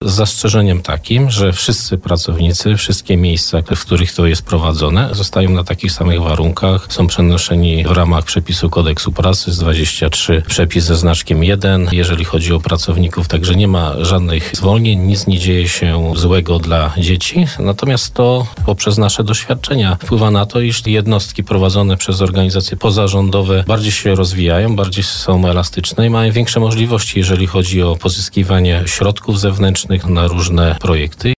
z zastrzeżeniem takim, że wszyscy pracownicy, wszystkie miejsca, w których to jest prowadzone, zostają na takich samych warunkach, są przenoszeni w ramach przepisu Kodeksu Pracy z 23 przepis ze znaczkiem 1, jeżeli chodzi o pracowników, także nie ma żadnych zwolnień, nic nie dzieje się złego dla dzieci, natomiast to poprzez nasze doświadczenia wpływa na to, iż jednostki prowadzone przez organizacje pozarządowe bardziej się rozwijają, bardziej są elastyczne i mają większe możliwości, jeżeli chodzi o pozyskiwanie środków zewnętrznych na różne projekty.